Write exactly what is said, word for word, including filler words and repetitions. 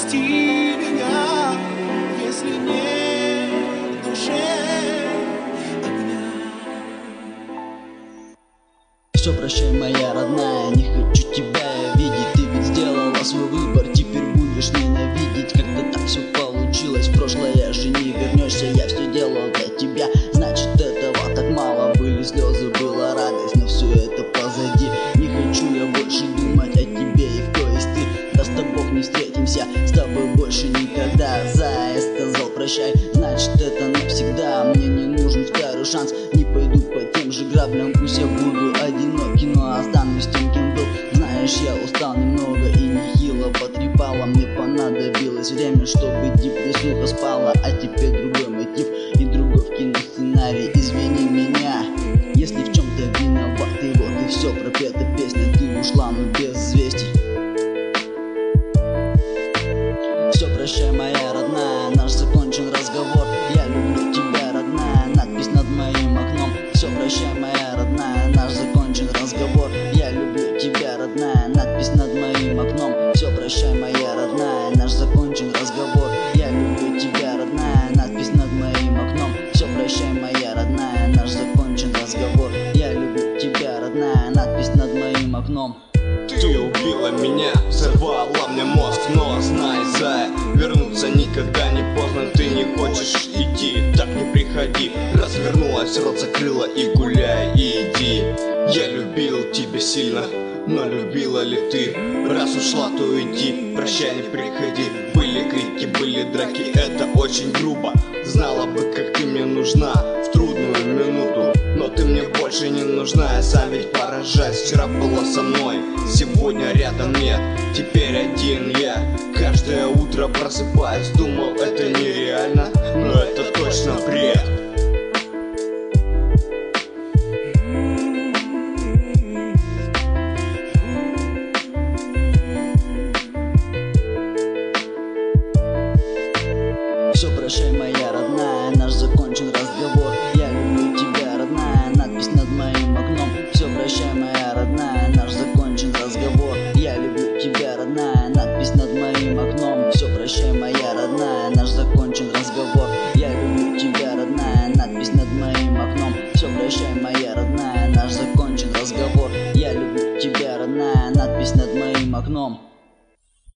прости меня, если нет в душе огня. Все, прощай, моя родная, не хочу тебя видеть. Ты ведь сделала свой выбор, теперь будешь ненавидеть. Как-то так все получилось, в прошлое же не вернешься. Я все делал для тебя, значит этого так мало. Были слезы, была радость, но все это позади. Не хочу я больше думать о тебе и кто есть ты. Даст Бог, не встретимся с тобой больше никогда. Заяц сказал прощай, значит это навсегда. Мне не нужен второй шанс, не пойду по тем же граблям. Пусть я буду одинокий, но останусь тем, кем был. Знаешь, я устал немного и нехило потрепало. Мне понадобилось время, чтобы депрессуха спала. А теперь другой мотив и другой в киносценарий. Извини меня, если в чем-то виноват. И вот и все, пропета песня, ты ушла, но без известий. Все, прощай, моя родная, наш закончен разговор. Я люблю тебя, родная, надпись над моим окном. Все, прощай, моя родная, наш закончен разговор. Я люблю тебя, родная, надпись над моим окном. Все, прощай, моя родная, наш закончен разговор. Я люблю тебя, родная, надпись над моим окном. Все, прощай, моя родная, наш закончен разговор. Я люблю тебя, родная, надпись над моим окном. Ты убила меня, взорвала мне мозг, но знай, зая, вернуться никогда не поздно. Ты не хочешь идти, так не приходи. Развернулась, рот закрыла и гуляй, и иди. Я любил тебя сильно, но любила ли ты? Раз ушла, то иди, прощай, не приходи. Были крики, были драки, это очень грубо. Знала бы, как ты мне нужна в трудную минуту, но ты мне больше не нужна. Я сам ведь поражаюсь, вчера была со мной, сегодня рядом нет. Теперь один я, каждое утро просыпаюсь. Думал, это нереально, но это точно бред. Все, прощай, моя родная, наш закончен разговор. Я люблю тебя, родная, надпись над моим окном. Все, прощай, моя родная, наш закончен разговор. Я люблю тебя, родная, надпись над моим окном. Все, прощай, моя родная, наш закончен разговор. Я люблю тебя, родная, надпись над моим окном. Все, прощай, моя родная, наш закончен разговор. Я люблю тебя, родная, надпись над моим окном.